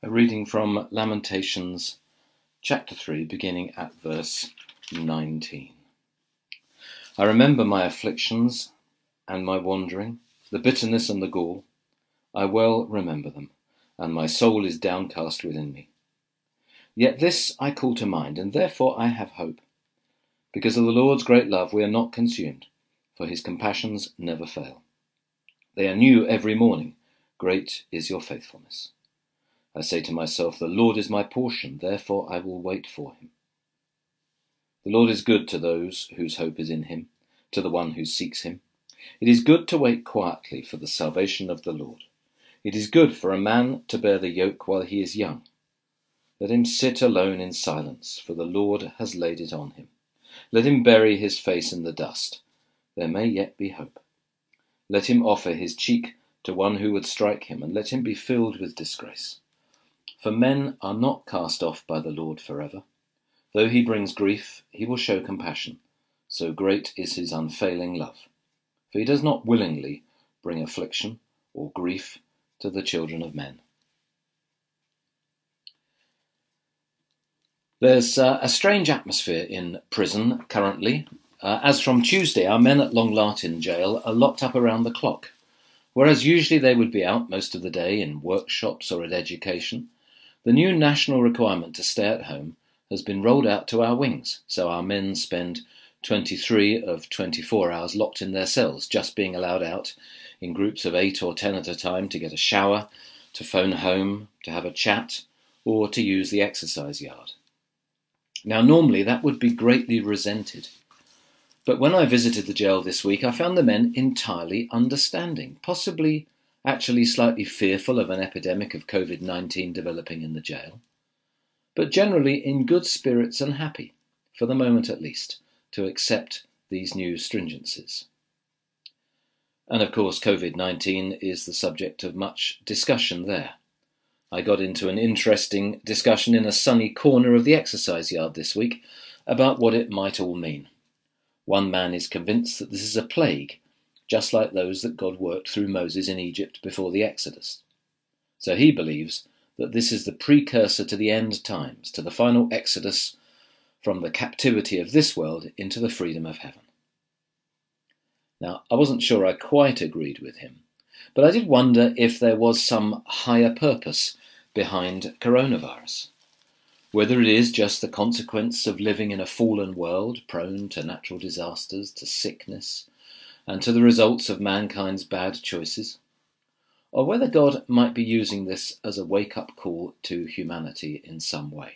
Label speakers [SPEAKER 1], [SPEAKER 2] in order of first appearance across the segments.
[SPEAKER 1] A reading from Lamentations chapter 3, beginning at verse 19. I remember my afflictions and my wandering, the bitterness and the gall. I well remember them, and my soul is downcast within me. Yet this I call to mind, and therefore I have hope. Because of the Lord's great love we are not consumed, for his compassions never fail. They are new every morning. Great is your faithfulness. I say to myself, the Lord is my portion, therefore I will wait for him. The Lord is good to those whose hope is in him, to the one who seeks him. It is good to wait quietly for the salvation of the Lord. It is good for a man to bear the yoke while he is young. Let him sit alone in silence, for the Lord has laid it on him. Let him bury his face in the dust. There may yet be hope. Let him offer his cheek to one who would strike him, and let him be filled with disgrace. For men are not cast off by the Lord forever. Though he brings grief, he will show compassion. So great is his unfailing love. For he does not willingly bring affliction or grief to the children of men. There's a strange atmosphere in prison currently. As from Tuesday, our men at Long Lartin Jail are locked up around the clock. Whereas usually they would be out most of the day in workshops or at education, the new national requirement to stay at home has been rolled out to our wings, so our men spend 23 of 24 hours locked in their cells, just being allowed out in groups of 8 or 10 at a time to get a shower, to phone home, to have a chat, or to use the exercise yard. Now, normally that would be greatly resented, but when I visited the jail this week, I found the men entirely understanding, possibly actually slightly fearful of an epidemic of COVID-19 developing in the jail, but generally in good spirits and happy, for the moment at least, to accept these new stringencies. And of course, COVID-19 is the subject of much discussion there. I got into an interesting discussion in a sunny corner of the exercise yard this week about what it might all mean. One man is convinced that this is a plague, just like those that God worked through Moses in Egypt before the Exodus. So he believes that this is the precursor to the end times, to the final exodus from the captivity of this world into the freedom of heaven. Now, I wasn't sure I quite agreed with him, but I did wonder if there was some higher purpose behind coronavirus. Whether it is just the consequence of living in a fallen world, prone to natural disasters, to sickness, and to the results of mankind's bad choices, or whether God might be using this as a wake-up call to humanity in some way.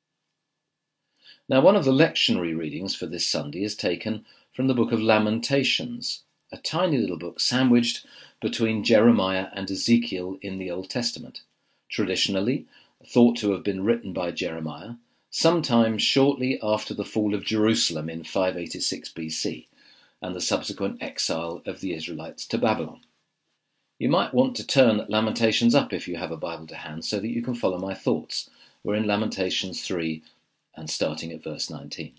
[SPEAKER 1] Now, one of the lectionary readings for this Sunday is taken from the book of Lamentations, a tiny little book sandwiched between Jeremiah and Ezekiel in the Old Testament, traditionally thought to have been written by Jeremiah sometime shortly after the fall of Jerusalem in 586 BC and the subsequent exile of the Israelites to Babylon. You might want to turn Lamentations up if you have a Bible to hand so that you can follow my thoughts. We're in Lamentations 3 and starting at verse 19.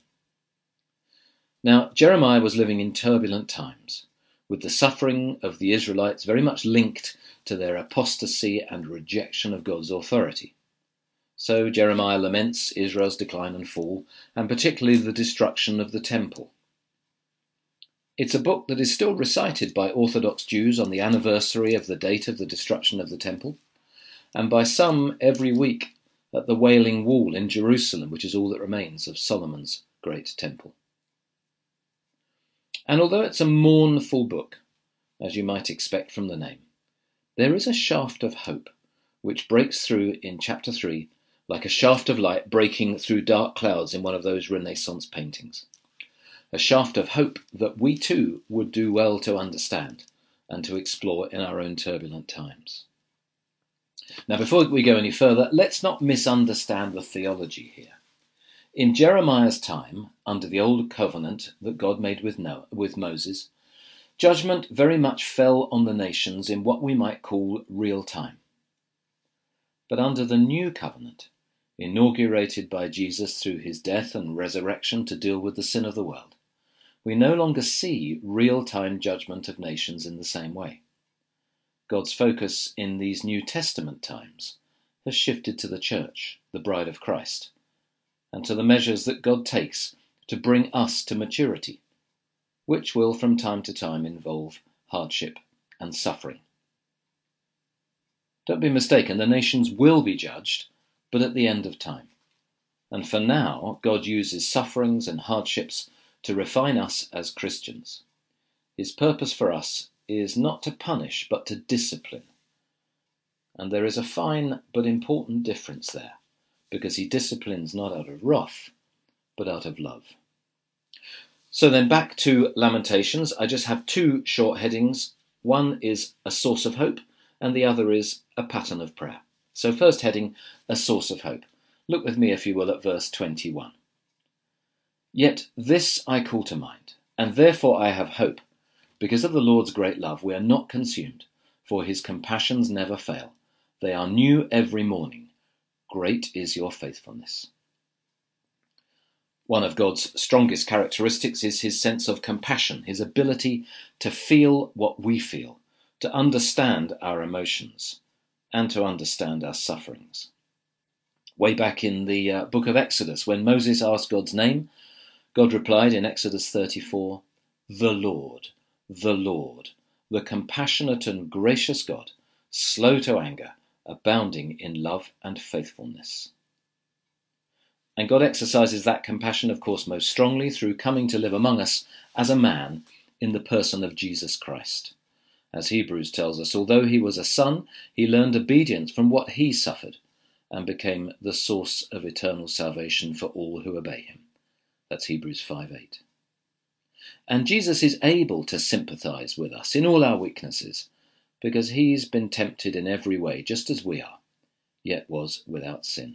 [SPEAKER 1] Now, Jeremiah was living in turbulent times, with the suffering of the Israelites very much linked to their apostasy and rejection of God's authority. So Jeremiah laments Israel's decline and fall, and particularly the destruction of the temple. It's a book that is still recited by Orthodox Jews on the anniversary of the date of the destruction of the temple, and by some every week at the Wailing Wall in Jerusalem, which is all that remains of Solomon's great temple. And although it's a mournful book, as you might expect from the name, there is a shaft of hope which breaks through in chapter 3 like a shaft of light breaking through dark clouds in one of those Renaissance paintings. A shaft of hope that we too would do well to understand and to explore in our own turbulent times. Now, before we go any further, let's not misunderstand the theology here. In Jeremiah's time, under the old covenant that God made with Moses, judgment very much fell on the nations in what we might call real time. But under the new covenant, inaugurated by Jesus through his death and resurrection to deal with the sin of the world, we no longer see real-time judgment of nations in the same way. God's focus in these New Testament times has shifted to the church, the bride of Christ, and to the measures that God takes to bring us to maturity, which will from time to time involve hardship and suffering. Don't be mistaken, the nations will be judged, but at the end of time. And for now, God uses sufferings and hardships to refine us as Christians. His purpose for us is not to punish, but to discipline. And there is a fine but important difference there, because he disciplines not out of wrath, but out of love. So then back to Lamentations. I just have two short headings. One is a source of hope, and the other is a pattern of prayer. So first heading, a source of hope. Look with me, if you will, at verse 21. Yet this I call to mind, and therefore I have hope. Because of the Lord's great love, we are not consumed, for his compassions never fail. They are new every morning. Great is your faithfulness. One of God's strongest characteristics is his sense of compassion, his ability to feel what we feel, to understand our emotions, and to understand our sufferings. Way back in the book of Exodus, when Moses asked God's name, God replied in Exodus 34, the Lord, the compassionate and gracious God, slow to anger, abounding in love and faithfulness. And God exercises that compassion, of course, most strongly through coming to live among us as a man in the person of Jesus Christ. As Hebrews tells us, although he was a son, he learned obedience from what he suffered and became the source of eternal salvation for all who obey him. That's Hebrews 5:8. And Jesus is able to sympathize with us in all our weaknesses, because he's been tempted in every way, just as we are, yet was without sin.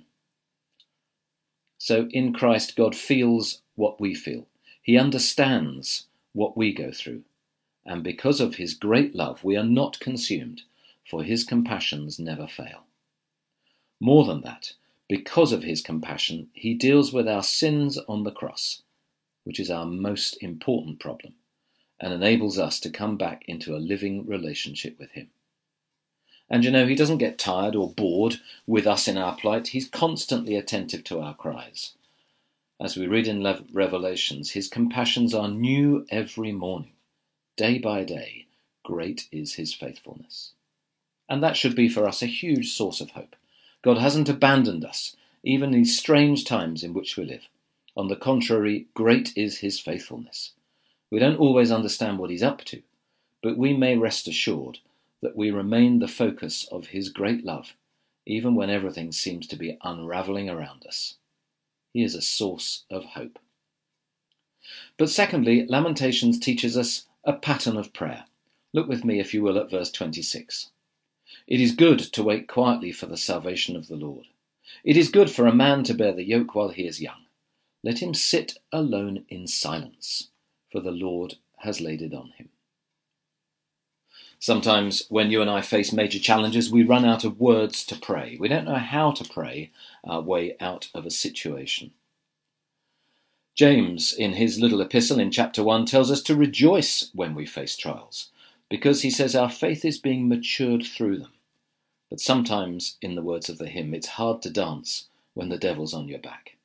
[SPEAKER 1] So in Christ, God feels what we feel. He understands what we go through. And because of his great love, we are not consumed, for his compassions never fail. More than that, because of his compassion, he deals with our sins on the cross, which is our most important problem, and enables us to come back into a living relationship with him. And you know, he doesn't get tired or bored with us in our plight. He's constantly attentive to our cries. As we read in Revelations, his compassions are new every morning. Day by day, great is his faithfulness. And that should be for us a huge source of hope. God hasn't abandoned us, even in these strange times in which we live. On the contrary, great is his faithfulness. We don't always understand what he's up to, but we may rest assured that we remain the focus of his great love, even when everything seems to be unravelling around us. He is a source of hope. But secondly, Lamentations teaches us a pattern of prayer. Look with me, if you will, at verse 26. It is good to wait quietly for the salvation of the Lord. It is good for a man to bear the yoke while he is young. Let him sit alone in silence, for the Lord has laid it on him. Sometimes when you and I face major challenges, we run out of words to pray. We don't know how to pray our way out of a situation. James, in his little epistle in chapter 1, tells us to rejoice when we face trials, because he says our faith is being matured through them. But sometimes, in the words of the hymn, it's hard to dance when the devil's on your back.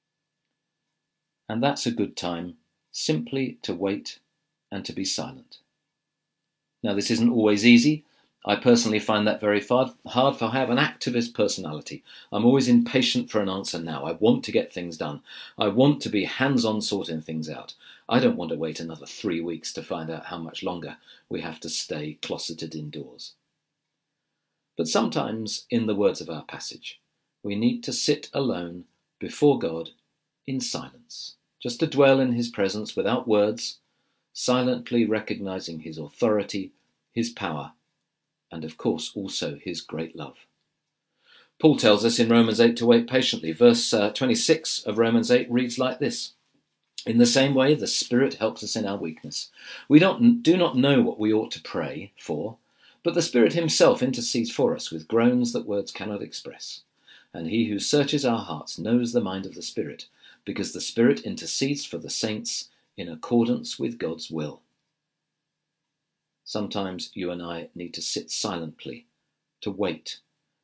[SPEAKER 1] And that's a good time simply to wait and to be silent. Now, this isn't always easy. I personally find that very hard, for I have an activist personality. I'm always impatient for an answer now. I want to get things done. I want to be hands-on sorting things out. I don't want to wait another 3 weeks to find out how much longer we have to stay closeted indoors. But sometimes, in the words of our passage, we need to sit alone before God in silence, just to dwell in his presence without words, silently recognizing his authority, his power, and of course also his great love. Paul tells us in Romans 8 to wait patiently. Verse 26 of Romans 8 reads like this. In the same way, the Spirit helps us in our weakness. We do not know what we ought to pray for, but the Spirit himself intercedes for us with groans that words cannot express. And he who searches our hearts knows the mind of the Spirit, because the Spirit intercedes for the saints in accordance with God's will. Sometimes you and I need to sit silently, to wait,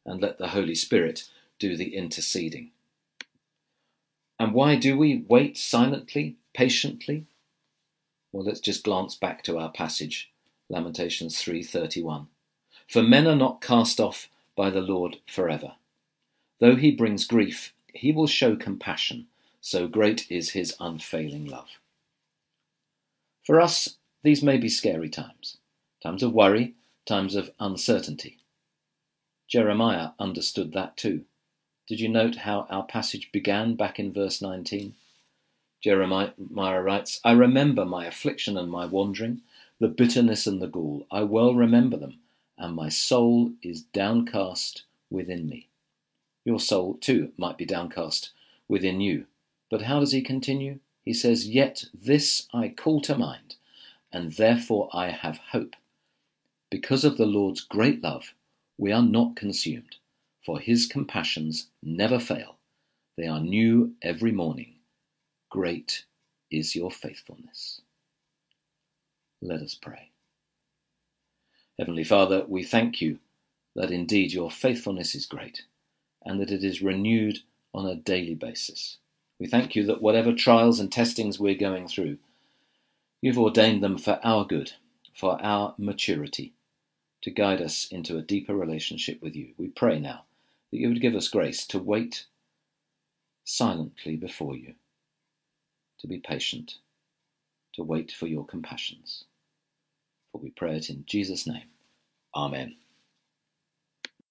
[SPEAKER 1] and let the Holy Spirit do the interceding. And why do we wait silently, patiently? Well, let's just glance back to our passage, Lamentations 3:31. For men are not cast off by the Lord forever. Though he brings grief, he will show compassion, so great is his unfailing love. For us, these may be scary times, times of worry, times of uncertainty. Jeremiah understood that too. Did you note how our passage began back in verse 19? Jeremiah writes, I remember my affliction and my wandering, the bitterness and the gall. I well remember them, and my soul is downcast within me. Your soul, too, might be downcast within you. But how does he continue? He says, Yet this I call to mind, and therefore I have hope. Because of the Lord's great love, we are not consumed, for his compassions never fail. They are new every morning. Great is your faithfulness. Let us pray. Heavenly Father, we thank you that indeed your faithfulness is great and that it is renewed on a daily basis. We thank you that whatever trials and testings we're going through, you've ordained them for our good, for our maturity, to guide us into a deeper relationship with you. We pray now that you would give us grace to wait silently before you, to be patient, to wait for your compassions. For we pray it in Jesus' name. Amen.